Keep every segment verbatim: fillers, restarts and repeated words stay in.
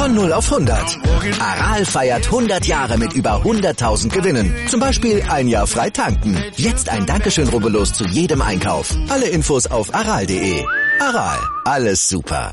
Von null auf hundert. Aral feiert hundert Jahre mit über hunderttausend Gewinnen. Zum Beispiel ein Jahr frei tanken. Jetzt ein Dankeschön, rubbellos zu jedem Einkauf. Alle Infos auf aral punkt de. Aral, alles super.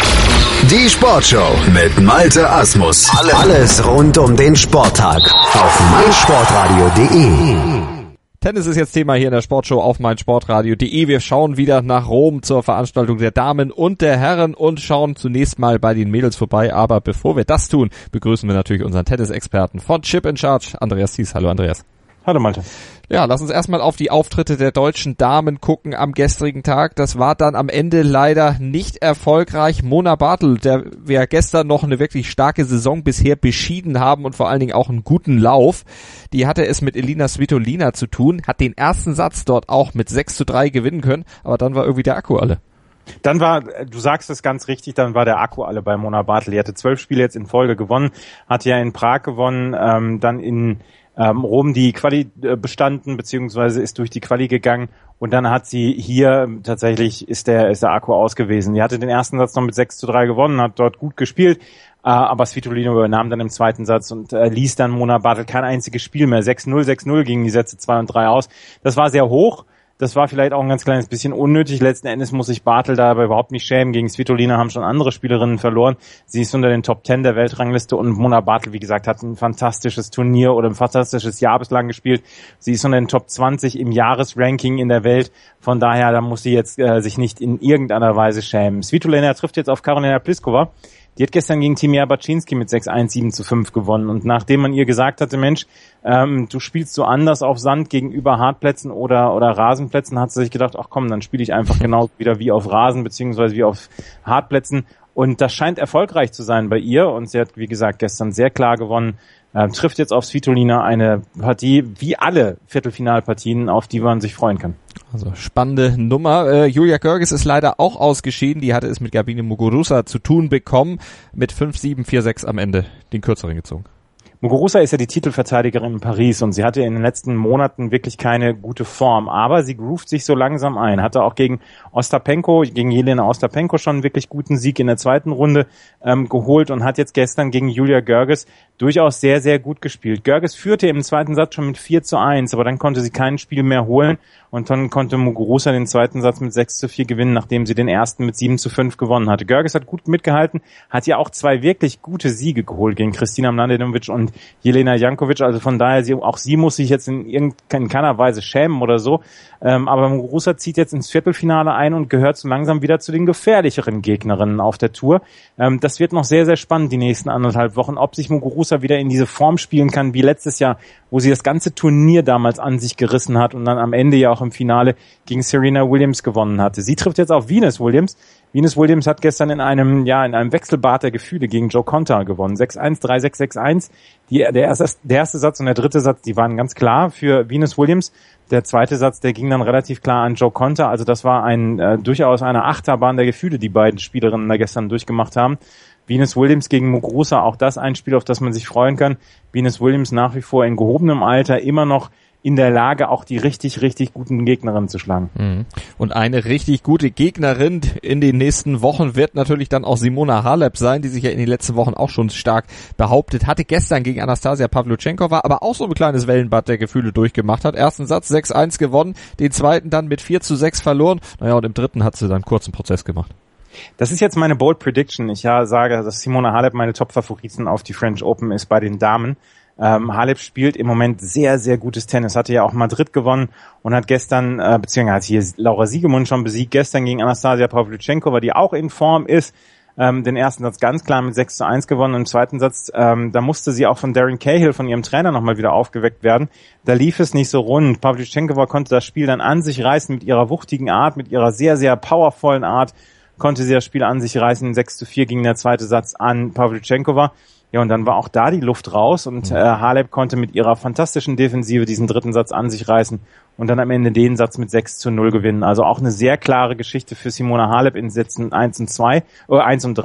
Die Sportshow mit Malte Asmus. Alles rund um den Sporttag auf meinsportradio punkt de. Tennis ist jetzt Thema hier in der Sportshow auf meinsportradio punkt de. Wir schauen wieder nach Rom zur Veranstaltung der Damen und der Herren und schauen zunächst mal bei den Mädels vorbei. Aber bevor wir das tun, begrüßen wir natürlich unseren Tennis-Experten von Chip in Charge, Andreas Thies. Hallo Andreas. Hallo Malte. Ja, lass uns erstmal auf die Auftritte der deutschen Damen gucken am gestrigen Tag. Das war dann am Ende leider nicht erfolgreich. Mona Bartel, der wir gestern noch eine wirklich starke Saison bisher beschieden haben und vor allen Dingen auch einen guten Lauf, die hatte es mit Elina Svitolina zu tun, hat den ersten Satz dort auch mit sechs zu drei gewinnen können, aber dann war irgendwie der Akku alle. Dann war, du sagst es ganz richtig, dann war der Akku alle bei Mona Bartel. Die hatte zwölf Spiele jetzt in Folge gewonnen, hatte ja in Prag gewonnen, ähm, dann in Ähm, Rom die Quali äh, bestanden, beziehungsweise ist durch die Quali gegangen und dann hat sie hier tatsächlich ist der ist der Akku aus gewesen. Die hatte den ersten Satz noch mit sechs zu drei gewonnen, hat dort gut gespielt, äh, aber Svitolina übernahm dann im zweiten Satz und äh, ließ dann Mona Bartel kein einziges Spiel mehr. sechs null, sechs null gingen die Sätze zwei und drei aus. Das war sehr hoch. Das war vielleicht auch ein ganz kleines bisschen unnötig. Letzten Endes muss sich Bartel da aber überhaupt nicht schämen. Gegen Svitolina haben schon andere Spielerinnen verloren. Sie ist unter den Top Ten der Weltrangliste und Mona Bartel, wie gesagt, hat ein fantastisches Turnier oder ein fantastisches Jahr bislang gespielt. Sie ist unter den Top zwanzig im Jahresranking in der Welt. Von daher, da muss sie jetzt äh, sich nicht in irgendeiner Weise schämen. Svitolina trifft jetzt auf Karolina Pliskova. Die hat gestern gegen Timea Baczynski mit sechs eins, sieben zu fünf gewonnen. Und nachdem man ihr gesagt hatte, Mensch, ähm, du spielst so anders auf Sand gegenüber Hartplätzen oder oder Rasenplätzen, hat sie sich gedacht, ach komm, dann spiele ich einfach genauso wieder wie auf Rasen beziehungsweise wie auf Hartplätzen. Und das scheint erfolgreich zu sein bei ihr. Und sie hat, wie gesagt, gestern sehr klar gewonnen. Ähm, trifft jetzt auf Svitolina eine Partie, wie alle Viertelfinalpartien, auf die man sich freuen kann. Also spannende Nummer. Äh, Julia Görges ist leider auch ausgeschieden. Die hatte es mit Gabine Muguruza zu tun bekommen. Mit fünf sieben, vier sechs am Ende den kürzeren gezogen. Muguruza ist ja die Titelverteidigerin in Paris und sie hatte in den letzten Monaten wirklich keine gute Form, aber sie groovt sich so langsam ein. Hatte auch gegen Ostapenko, gegen Jelena Ostapenko schon einen wirklich guten Sieg in der zweiten Runde ähm, geholt und hat jetzt gestern gegen Julia Görges durchaus sehr, sehr gut gespielt. Görges führte im zweiten Satz schon mit vier zu eins, aber dann konnte sie kein Spiel mehr holen und dann konnte Muguruza den zweiten Satz mit sechs zu vier gewinnen, nachdem sie den ersten mit sieben zu fünf gewonnen hatte. Görges hat gut mitgehalten, hat ja auch zwei wirklich gute Siege geholt gegen Kristina Mladenovic und Jelena Jankovic, also von daher, sie, auch sie muss sich jetzt in, in keiner Weise schämen oder so, ähm, aber Muguruza zieht jetzt ins Viertelfinale ein und gehört so langsam wieder zu den gefährlicheren Gegnerinnen auf der Tour. Ähm, das wird noch sehr, sehr spannend die nächsten anderthalb Wochen, ob sich Muguruza wieder in diese Form spielen kann wie letztes Jahr, wo sie das ganze Turnier damals an sich gerissen hat und dann am Ende ja auch im Finale gegen Serena Williams gewonnen hatte. Sie trifft jetzt auf Venus Williams. Venus Williams hat gestern in einem, ja, in einem Wechselbad der Gefühle gegen Jo Konta gewonnen. sechs eins, drei sechs, sechs eins. Die, der erste, der erste Satz und der dritte Satz, die waren ganz klar für Venus Williams. Der zweite Satz, der ging dann relativ klar an Jo Konta. Also das war ein, äh, durchaus eine Achterbahn der Gefühle, die beiden Spielerinnen da gestern durchgemacht haben. Venus Williams gegen Muguruza, auch das ein Spiel, auf das man sich freuen kann. Venus Williams nach wie vor in gehobenem Alter immer noch in der Lage, auch die richtig, richtig guten Gegnerinnen zu schlagen. Und eine richtig gute Gegnerin in den nächsten Wochen wird natürlich dann auch Simona Halep sein, die sich ja in den letzten Wochen auch schon stark behauptet hatte. Gestern gegen Anastasia Pavlyuchenkova, aber auch so ein kleines Wellenbad der Gefühle durchgemacht hat. Ersten Satz sechs eins gewonnen, den zweiten dann mit vier zu sechs verloren. Naja, und im dritten hat sie dann einen kurzen Prozess gemacht. Das ist jetzt meine Bold Prediction. Ich ja sage, dass Simona Halep meine Top-Favoriten auf die French Open ist bei den Damen. Ähm, Halep spielt im Moment sehr, sehr gutes Tennis. Hatte ja auch Madrid gewonnen und hat gestern, äh, beziehungsweise hat hier Laura Siegemund schon besiegt, gestern gegen Anastasia Pavlyuchenkova, die auch in Form ist, ähm, den ersten Satz ganz klar mit sechs zu eins gewonnen und im zweiten Satz, ähm, da musste sie auch von Darren Cahill, von ihrem Trainer, nochmal wieder aufgeweckt werden. Da lief es nicht so rund. Pavlyuchenkova konnte das Spiel dann an sich reißen mit ihrer wuchtigen Art, mit ihrer sehr, sehr powervollen Art, konnte sie das Spiel an sich reißen. sechs zu vier ging der zweite Satz an Pavlyuchenkova. Ja, und dann war auch da die Luft raus und äh, Halep konnte mit ihrer fantastischen Defensive diesen dritten Satz an sich reißen und dann am Ende den Satz mit sechs zu null gewinnen. Also auch eine sehr klare Geschichte für Simona Halep in Sätzen eins und zwei, oder eins und drei.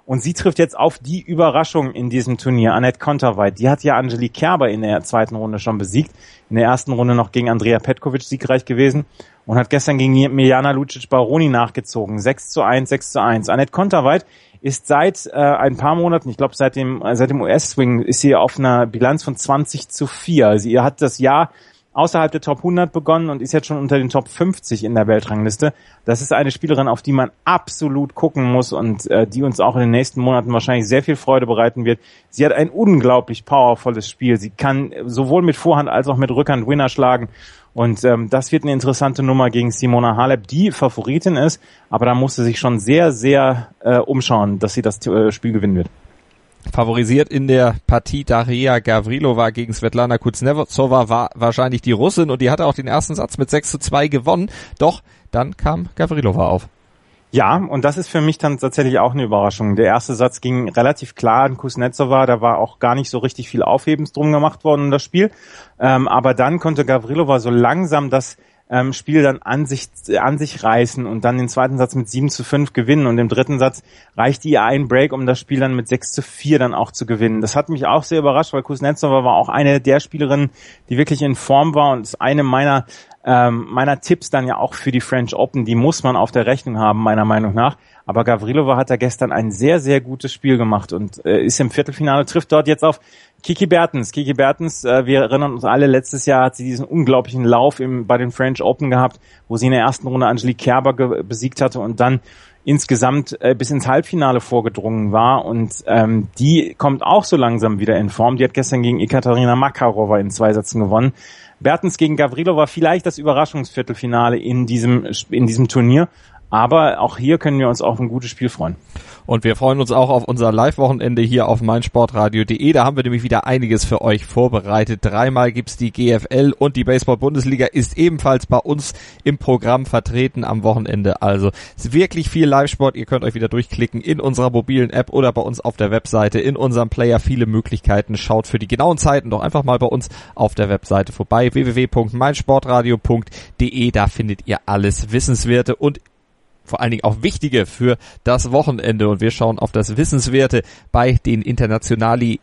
Und sie trifft jetzt auf die Überraschung in diesem Turnier, Anett Kontaveit. Die hat ja Angelique Kerber in der zweiten Runde schon besiegt. In der ersten Runde noch gegen Andrea Petkovic siegreich gewesen. Und hat gestern gegen Mirjana Lucic-Baroni nachgezogen. sechs zu eins, sechs zu eins. Anett Kontaveit ist seit äh, ein paar Monaten, ich glaube seit dem, äh, seit dem U S-Swing, ist sie auf einer Bilanz von zwanzig zu vier. Sie hat das Jahr außerhalb der Top hundert begonnen und ist jetzt schon unter den Top fünfzig in der Weltrangliste. Das ist eine Spielerin, auf die man absolut gucken muss und äh, die uns auch in den nächsten Monaten wahrscheinlich sehr viel Freude bereiten wird. Sie hat ein unglaublich powervolles Spiel. Sie kann sowohl mit Vorhand als auch mit Rückhand Winner schlagen. Und ähm, das wird eine interessante Nummer gegen Simona Halep, die Favoritin ist. Aber da muss sie sich schon sehr, sehr äh, umschauen, dass sie das äh, Spiel gewinnen wird. Favorisiert in der Partie Daria Gavrilova gegen Svetlana Kuznetsova war wahrscheinlich die Russin und die hatte auch den ersten Satz mit sechs zu zwei gewonnen. Doch dann kam Gavrilova auf. Ja, und das ist für mich dann tatsächlich auch eine Überraschung. Der erste Satz ging relativ klar an Kuznetsova, da war auch gar nicht so richtig viel Aufhebens drum gemacht worden in das Spiel. Ähm, aber dann konnte Gavrilova so langsam das ähm, Spiel dann an sich, an sich reißen und dann den zweiten Satz mit sieben zu fünf gewinnen und im dritten Satz reichte ihr ein Break, um das Spiel dann mit sechs zu vier dann auch zu gewinnen. Das hat mich auch sehr überrascht, weil Kuznetsova war auch eine der Spielerinnen, die wirklich in Form war und ist eine meiner ähm, meiner Tipps dann ja auch für die French Open. Die muss man auf der Rechnung haben, meiner Meinung nach. Aber Gavrilova hat da gestern ein sehr, sehr gutes Spiel gemacht und äh, ist im Viertelfinale, trifft dort jetzt auf Kiki Bertens. Kiki Bertens, äh, wir erinnern uns alle, letztes Jahr hat sie diesen unglaublichen Lauf im, bei den French Open gehabt, wo sie in der ersten Runde Angelique Kerber ge- besiegt hatte und dann insgesamt äh, bis ins Halbfinale vorgedrungen war. Und ähm, die kommt auch so langsam wieder in Form. Die hat gestern gegen Ekaterina Makarova in zwei Sätzen gewonnen. Bertens gegen Gavrilova, vielleicht das Überraschungsviertelfinale in diesem in diesem Turnier. Aber auch hier können wir uns auf ein gutes Spiel freuen. Und wir freuen uns auch auf unser Live-Wochenende hier auf meinsportradio punkt de. Da haben wir nämlich wieder einiges für euch vorbereitet. Dreimal gibt's die G F L und die Baseball-Bundesliga ist ebenfalls bei uns im Programm vertreten am Wochenende. Also es ist wirklich viel Live-Sport. Ihr könnt euch wieder durchklicken in unserer mobilen App oder bei uns auf der Webseite, in unserem Player. Viele Möglichkeiten. Schaut für die genauen Zeiten doch einfach mal bei uns auf der Webseite vorbei. w w w punkt meinsportradio punkt de. Da findet ihr alles Wissenswerte und vor allen Dingen auch wichtige für das Wochenende. Und wir schauen auf das Wissenswerte bei den Internationali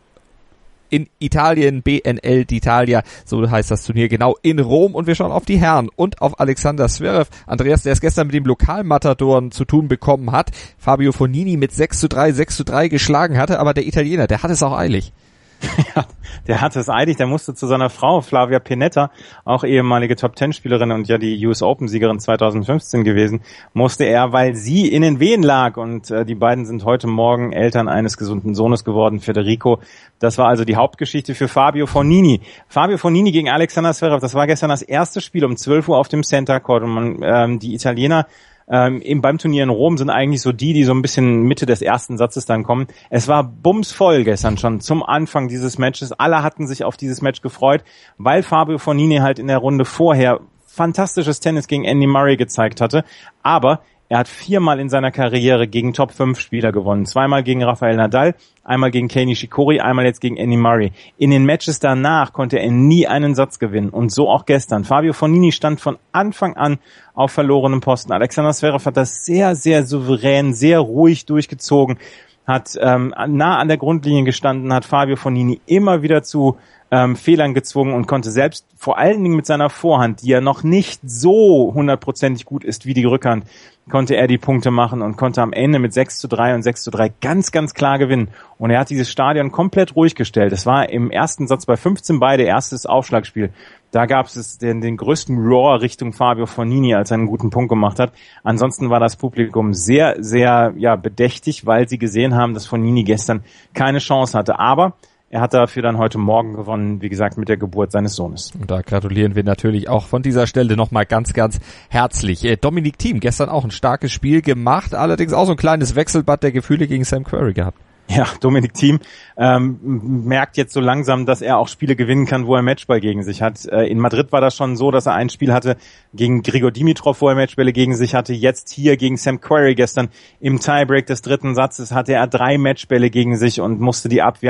in Italien, B N L d'Italia, so heißt das Turnier genau, in Rom. Und wir schauen auf die Herren und auf Alexander Zverev. Andreas, der es gestern mit dem Lokalmatadoren zu tun bekommen hat, Fabio Fognini mit sechs zu drei, sechs zu drei geschlagen hatte, aber der Italiener, der hat es auch eilig. Ja, der hatte es eilig, der musste zu seiner Frau, Flavia Pennetta, auch ehemalige Top-Ten-Spielerin und ja die U S Open-Siegerin zwanzig fünfzehn gewesen, musste er, weil sie in den Wehen lag und äh, die beiden sind heute Morgen Eltern eines gesunden Sohnes geworden, Federico. Das war also die Hauptgeschichte für Fabio Fognini. Fabio Fognini gegen Alexander Zverev, das war gestern das erste Spiel um zwölf Uhr auf dem Center Court und man, ähm, die Italiener Ähm, eben beim Turnier in Rom sind eigentlich so die, die so ein bisschen Mitte des ersten Satzes dann kommen. Es war bumsvoll gestern schon zum Anfang dieses Matches. Alle hatten sich auf dieses Match gefreut, weil Fabio Fognini halt in der Runde vorher fantastisches Tennis gegen Andy Murray gezeigt hatte. Aber er hat viermal in seiner Karriere gegen Top fünf Spieler gewonnen. Zweimal gegen Rafael Nadal, einmal gegen Kei Nishikori, einmal jetzt gegen Andy Murray. In den Matches danach konnte er nie einen Satz gewinnen. Und so auch gestern. Fabio Fognini stand von Anfang an auf verlorenem Posten. Alexander Zverev hat das sehr, sehr souverän, sehr ruhig durchgezogen, hat ähm, nah an der Grundlinie gestanden, hat Fabio Fognini immer wieder zu ähm, Fehlern gezwungen und konnte selbst vor allen Dingen mit seiner Vorhand, die ja noch nicht so hundertprozentig gut ist wie die Rückhand, konnte er die Punkte machen und konnte am Ende mit sechs zu drei und sechs zu drei ganz, ganz klar gewinnen. Und er hat dieses Stadion komplett ruhig gestellt. Es war im ersten Satz bei fünfzehn beide, erstes Aufschlagspiel. Da gab es den, den größten Roar Richtung Fabio Fognini, als er einen guten Punkt gemacht hat. Ansonsten war das Publikum sehr, sehr ja bedächtig, weil sie gesehen haben, dass Fognini gestern keine Chance hatte. Aber er hat dafür dann heute Morgen gewonnen, wie gesagt, mit der Geburt seines Sohnes. Und da gratulieren wir natürlich auch von dieser Stelle nochmal ganz, ganz herzlich. Äh, Dominic Thiem, gestern auch ein starkes Spiel gemacht, allerdings auch so ein kleines Wechselbad der Gefühle gegen Sam Querrey gehabt. Ja, Dominic Thiem ähm, merkt jetzt so langsam, dass er auch Spiele gewinnen kann, wo er Matchball gegen sich hat. Äh, in Madrid war das schon so, dass er ein Spiel hatte gegen Grigor Dimitrov, wo er Matchbälle gegen sich hatte. Jetzt hier gegen Sam Querrey gestern im Tiebreak des dritten Satzes hatte er drei Matchbälle gegen sich und musste die abwehren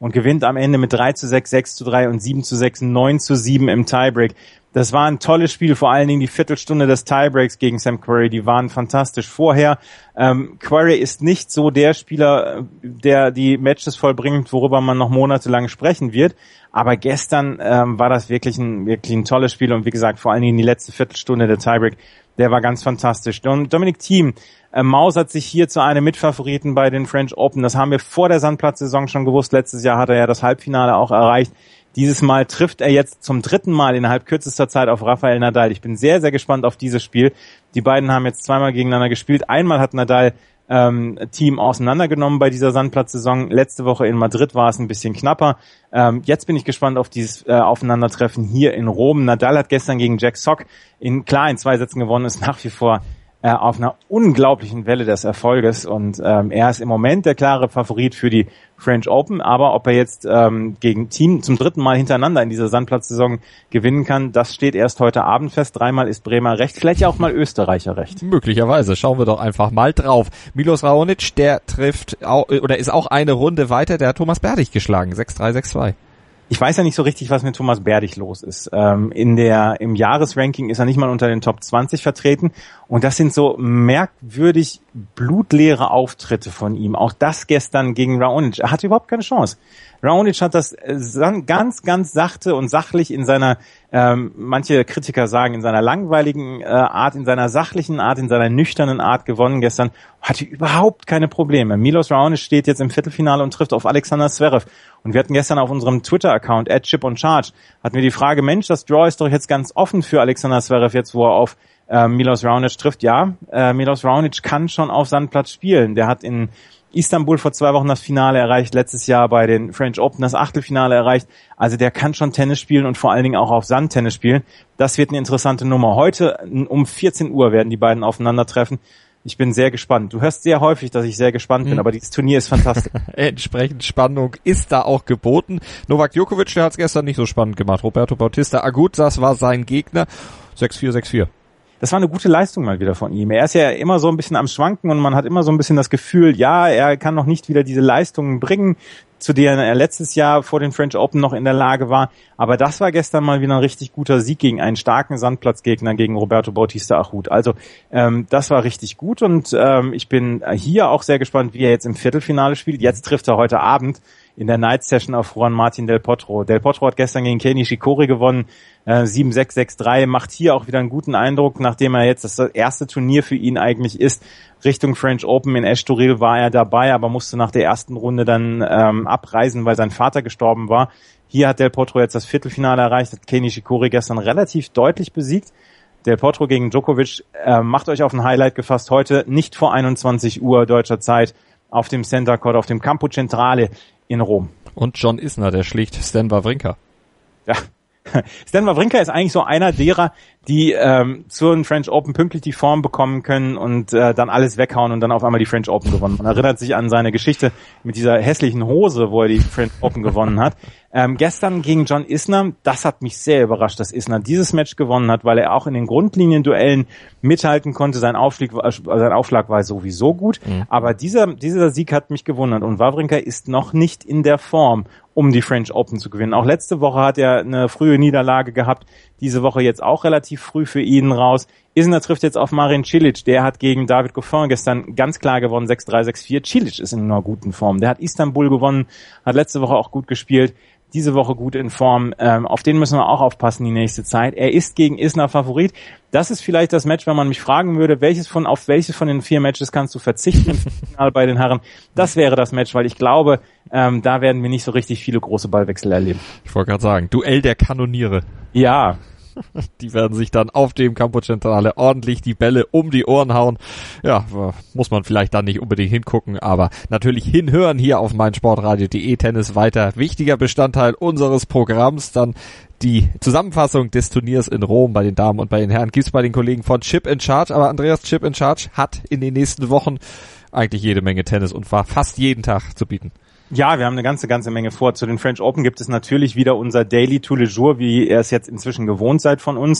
und gewinnt am Ende mit drei zu sechs, sechs zu drei und sieben zu sechs, neun zu sieben im Tiebreak. Das war ein tolles Spiel, vor allen Dingen die Viertelstunde des Tiebreaks gegen Sam Querrey, die waren fantastisch vorher. Ähm, Querrey ist nicht so der Spieler, der die Matches vollbringt, worüber man noch monatelang sprechen wird, aber gestern ähm, war das wirklich ein wirklich ein tolles Spiel und wie gesagt, vor allen Dingen die letzte Viertelstunde der Tiebreak, der war ganz fantastisch. Und Dominic Thiem äh, mausert sich hier zu einem Mitfavoriten bei den French Open, das haben wir vor der Sandplatzsaison schon gewusst, letztes Jahr hat er ja das Halbfinale auch erreicht. Dieses Mal trifft er jetzt zum dritten Mal innerhalb kürzester Zeit auf Rafael Nadal. Ich bin sehr, sehr gespannt auf dieses Spiel. Die beiden haben jetzt zweimal gegeneinander gespielt. Einmal hat Nadal ähm, Thiem auseinandergenommen bei dieser Sandplatzsaison. Letzte Woche in Madrid war es ein bisschen knapper. Ähm, jetzt bin ich gespannt auf dieses äh, Aufeinandertreffen hier in Rom. Nadal hat gestern gegen Jack Sock in klar in zwei Sätzen gewonnen, ist nach wie vor äh, auf einer unglaublichen Welle des Erfolges und ähm, er ist im Moment der klare Favorit für die French Open, aber ob er jetzt ähm, gegen Thiem zum dritten Mal hintereinander in dieser Sandplatzsaison gewinnen kann, das steht erst heute Abend fest. Dreimal ist Bremer recht, vielleicht ja auch mal Österreicher recht. Möglicherweise, schauen wir doch einfach mal drauf. Milos Raonic, der trifft auch, oder ist auch eine Runde weiter, der hat Thomas Berdych geschlagen, sechs drei, sechs zwei. Ich weiß ja nicht so richtig, was mit Thomas Berdych los ist. Ähm, in der, im Jahresranking ist er nicht mal unter den Top zwanzig vertreten. Und das sind so merkwürdig blutleere Auftritte von ihm. Auch das gestern gegen Raonic. Er hatte überhaupt keine Chance. Raonic hat das ganz, ganz sachte und sachlich in seiner, ähm, manche Kritiker sagen, in seiner langweiligen äh, Art, in seiner sachlichen Art, in seiner nüchternen Art gewonnen gestern. Hatte überhaupt keine Probleme. Milos Raonic steht jetzt im Viertelfinale und trifft auf Alexander Zverev. Und wir hatten gestern auf unserem Twitter-Account, at Chip on Charge, hatten wir die Frage, Mensch, das Draw ist doch jetzt ganz offen für Alexander Zverev jetzt, wo er auf äh, Milos Raonic trifft. Ja, äh, Milos Raonic kann schon auf Sandplatz spielen. Der hat in Istanbul vor zwei Wochen das Finale erreicht, letztes Jahr bei den French Open das Achtelfinale erreicht. Also der kann schon Tennis spielen und vor allen Dingen auch auf Sand Tennis spielen. Das wird eine interessante Nummer. Heute um vierzehn Uhr werden die beiden aufeinandertreffen. Ich bin sehr gespannt. Du hörst sehr häufig, dass ich sehr gespannt bin, mhm. aber dieses Turnier ist fantastisch. Entsprechend Spannung ist da auch geboten. Novak Djokovic, der hat es gestern nicht so spannend gemacht. Roberto Bautista Agut, das war sein Gegner. sechs vier, sechs vier. Das war eine gute Leistung mal wieder von ihm. Er ist ja immer so ein bisschen am Schwanken und man hat immer so ein bisschen das Gefühl, ja, er kann noch nicht wieder diese Leistungen bringen, zu denen er letztes Jahr vor den French Open noch in der Lage war. Aber das war gestern mal wieder ein richtig guter Sieg gegen einen starken Sandplatzgegner, gegen Roberto Bautista Agut. Also ähm, das war richtig gut und ähm, ich bin hier auch sehr gespannt, wie er jetzt im Viertelfinale spielt. Jetzt trifft er heute Abend in der Night Session auf Juan Martín del Potro. Del Potro hat gestern gegen Kei Nishikori gewonnen, äh, sieben sechs, sechs drei, macht hier auch wieder einen guten Eindruck, nachdem er jetzt das erste Turnier für ihn eigentlich ist. Richtung French Open in Estoril war er dabei, aber musste nach der ersten Runde dann ähm, abreisen, weil sein Vater gestorben war. Hier hat Del Potro jetzt das Viertelfinale erreicht, hat Kei Nishikori gestern relativ deutlich besiegt. Del Potro gegen Djokovic, äh, macht euch auf ein Highlight gefasst, heute nicht vor einundzwanzig Uhr deutscher Zeit auf dem Center Court, auf dem Campo Centrale in Rom. Und John Isner, der schlägt Stan Wawrinka. Ja, Stan Wawrinka ist eigentlich so einer derer, die ähm, zu den French Open pünktlich die Form bekommen können und äh, dann alles weghauen und dann auf einmal die French Open gewonnen. Man erinnert sich an seine Geschichte mit dieser hässlichen Hose, wo er die French Open gewonnen hat. Ähm, gestern gegen John Isner, das hat mich sehr überrascht, dass Isner dieses Match gewonnen hat, weil er auch in den Grundlinienduellen mithalten konnte. Sein Aufschlag, sein Aufschlag war sowieso gut, mhm. aber dieser, dieser Sieg hat mich gewundert und Wawrinka ist noch nicht in der Form, um die French Open zu gewinnen. Auch letzte Woche hat er eine frühe Niederlage gehabt, diese Woche jetzt auch relativ früh für ihn raus. Isner trifft jetzt auf Marin Cilic, der hat gegen David Goffin gestern ganz klar gewonnen, sechs drei, sechs vier. Cilic ist in einer guten Form. Der hat Istanbul gewonnen, hat letzte Woche auch gut gespielt, diese Woche gut in Form. Ähm, auf den müssen wir auch aufpassen die nächste Zeit. Er ist gegen Isner Favorit. Das ist vielleicht das Match, wenn man mich fragen würde, welches von auf welches von den vier Matches kannst du verzichten im Finale bei den Herren? Das wäre das Match, weil ich glaube, ähm, da werden wir nicht so richtig viele große Ballwechsel erleben. Ich wollte gerade sagen, Duell der Kanoniere. Ja. Die werden sich dann auf dem Campo Centrale ordentlich die Bälle um die Ohren hauen. Ja, muss man vielleicht dann nicht unbedingt hingucken, aber natürlich hinhören hier auf meinsportradio punkt de. Tennis weiter wichtiger Bestandteil unseres Programms. Dann die Zusammenfassung des Turniers in Rom bei den Damen und bei den Herren gibt's bei den Kollegen von Chip in Charge. Aber Andreas, Chip in Charge hat in den nächsten Wochen eigentlich jede Menge Tennis und war fast jeden Tag zu bieten. Ja, wir haben eine ganze, ganze Menge vor. Zu den French Open gibt es natürlich wieder unser Daily Tous les Jours, wie ihr es jetzt inzwischen gewohnt seid von uns.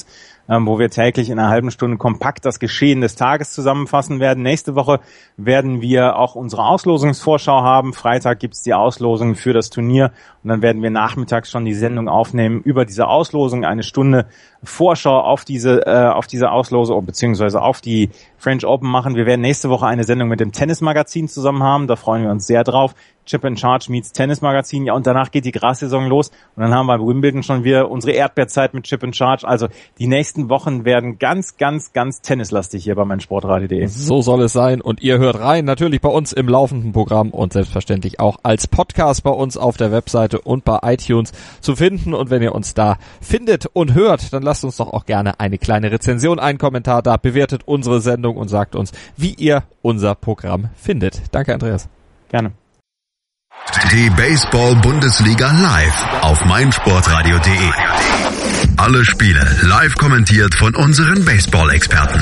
ähm, wo wir täglich in einer halben Stunde kompakt das Geschehen des Tages zusammenfassen werden. Nächste Woche werden wir auch unsere Auslosungsvorschau haben. Freitag gibt's die Auslosung für das Turnier und dann werden wir nachmittags schon die Sendung aufnehmen über diese Auslosung, eine Stunde Vorschau auf diese äh, auf diese Auslosung beziehungsweise auf die French Open machen. Wir werden nächste Woche eine Sendung mit dem Tennismagazin zusammen haben, da freuen wir uns sehr drauf. Chip and Charge meets Tennismagazin, ja, und danach geht die Grassaison los und dann haben wir bei Wimbledon schon wieder unsere Erdbeerzeit mit Chip and Charge. Also die nächsten Wochen werden ganz, ganz, ganz tennislastig hier bei meinsportradio punkt de. So soll es sein und ihr hört rein, natürlich bei uns im laufenden Programm und selbstverständlich auch als Podcast bei uns auf der Webseite und bei iTunes zu finden. Und wenn ihr uns da findet und hört, dann lasst uns doch auch gerne eine kleine Rezension, einen Kommentar da, bewertet unsere Sendung und sagt uns, wie ihr unser Programm findet. Danke, Andreas. Gerne. Die Baseball-Bundesliga live auf meinsportradio punkt de. Alle Spiele live kommentiert von unseren Baseball-Experten.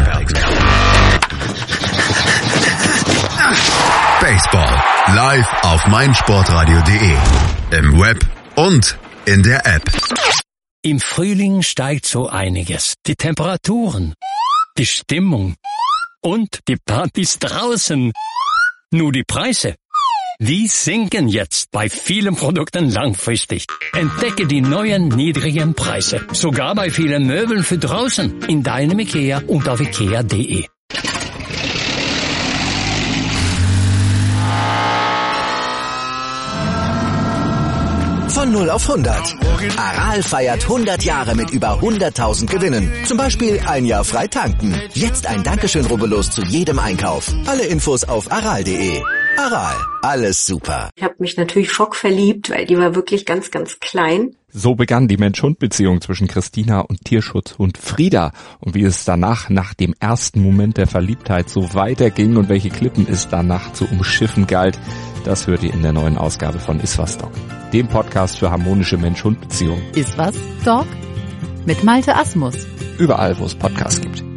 Baseball live auf meinsportradio punkt de. Im Web und in der App. Im Frühling steigt so einiges. Die Temperaturen, die Stimmung und die Partys draußen. Nur die Preise, die sinken jetzt bei vielen Produkten langfristig. Entdecke die neuen niedrigen Preise. Sogar bei vielen Möbeln für draußen. In deinem IKEA und auf ikea punkt de. Von null auf hundert. Aral feiert hundert Jahre mit über hunderttausend Gewinnen. Zum Beispiel ein Jahr frei tanken. Jetzt ein Dankeschön, rubbellos zu jedem Einkauf. Alle Infos auf aral punkt de. Aral, alles super. Ich habe mich natürlich schockverliebt, weil die war wirklich ganz, ganz klein. So begann die Mensch-Hund-Beziehung zwischen Christina und Tierschutzhund Frieda. Und wie es danach, nach dem ersten Moment der Verliebtheit, so weiterging und welche Klippen es danach zu umschiffen galt, das hört ihr in der neuen Ausgabe von Iswas Dog, dem Podcast für harmonische Mensch-Hund-Beziehungen. Iswas Dog mit Malte Asmus. Überall, wo es Podcasts gibt.